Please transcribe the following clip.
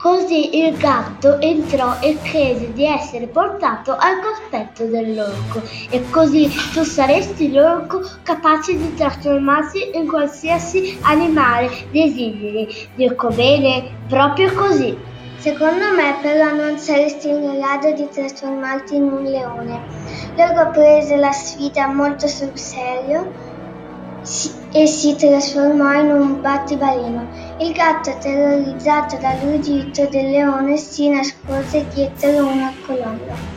Così il gatto entrò e chiese di essere portato al cospetto dell'orco. E così tu saresti l'orco capace di trasformarsi in qualsiasi animale desideri. Dico bene? Proprio così. Secondo me però non saresti in grado di trasformarti in un leone. L'orco prese la sfida molto sul serio e si trasformò in un battibaleno. Il gatto, terrorizzato dall'udito del leone, si nascose dietro una colonna.